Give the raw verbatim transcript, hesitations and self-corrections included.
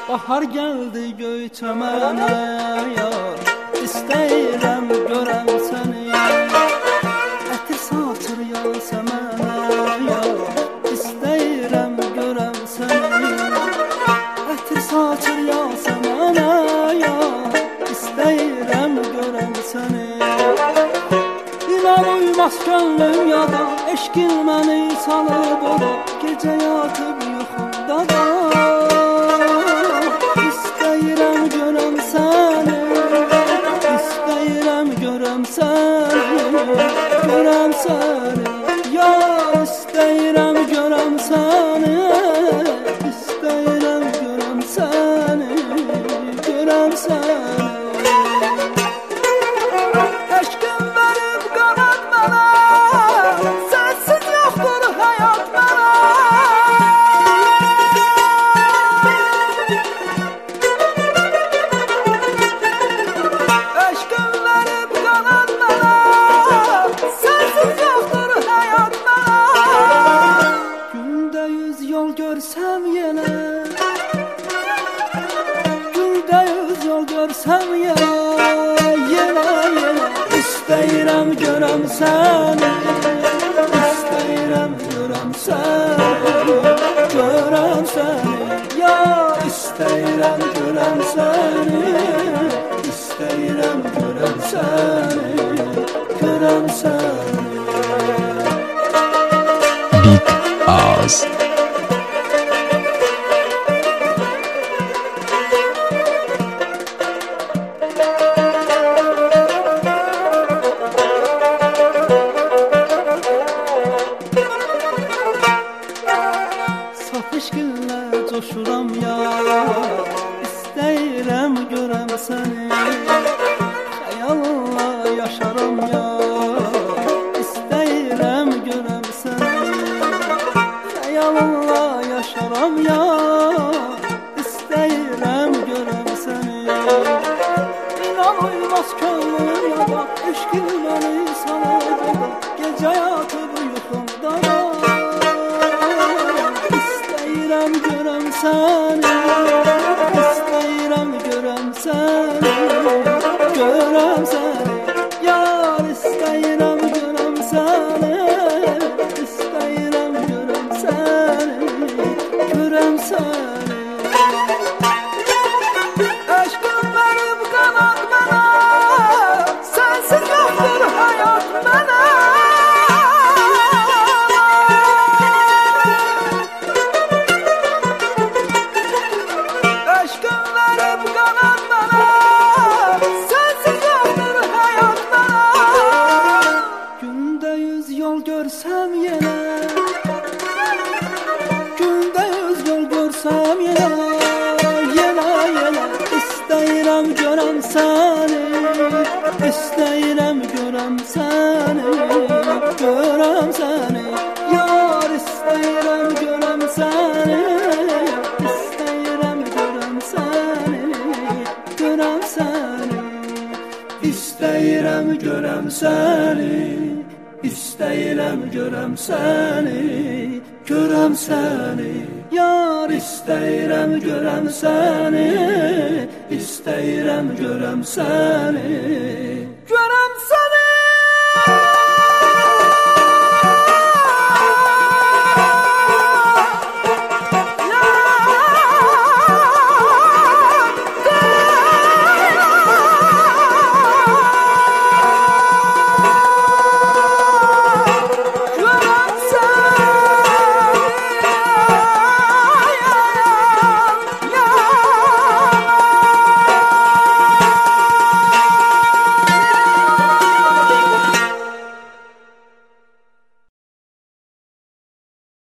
Bahar geldi göy çəmənə yar, İstəyirəm görəm səni. Ətir saçır yasəmənə yar, İstəyirəm görəm səni. Ətir saçır yasəmənə yar, İstəyirəm görəm səni. İnan uymaz gönlüm yada, eşqin məni salıb oda, gecə yatıb yuxumda da. İstəyirəm görəm səni, İstəyirəm görəm səni, görəm səni. Ya istəyirəm görəm səni, İstəyirəm görəm səni, görəm səni. Eşqin verib qanad mənə, sənsiz yoxdur həyat mənə. Eşqin verib qanad mənə, sənsiz yoxdur həyat mənə. Gündə yüz yol görsəm yenə, gündə yüz yol görsəm yenə, yenə yenə. İstəyirəm görəm səni, İstəyirəm görəm səni, görəm səni. Ya istəyirəm görəm səni, İstəyirəm görəm səni, görəm səni. Big Oz. Saf eşqinlə coşuram ya, İstəyirəm görəm səni. Xəyalınla yaşaram ya, İstəyirəm görəm səni. Xəyalınla yaşaram ya, İstəyirəm görəm səni. İnan uymaz könlüm yada, eşqin məni salıb oda, gecə yatıb yuxumda da. İstəyirəm görəm səni, İstəyirəm görəm səni, görəm səni. Yar istəyirəm görəm səni, İstəyirəm görəm səni, görəm səni. Eşqin verib qanad mənə, sənsiz yoxdur həyat mənə. Eşqin verib qanad mənə, sənsiz yoxdur həyat mənə. Gündə yüz yol görsəm yenə, gündə yüz yol görsəm yenə, yenə yenə. İstəyirəm görəm səni, İstəyirəm görəm səni, görəm səni. Yar istəyirəm görəm səni, İstəyirəm görəm səni, görəm səni. İstəyirəm görəm səni, İstəyirəm görəm səni, görəm səni. Yar istəyirəm görəm səni, İstəyirəm görəm səni,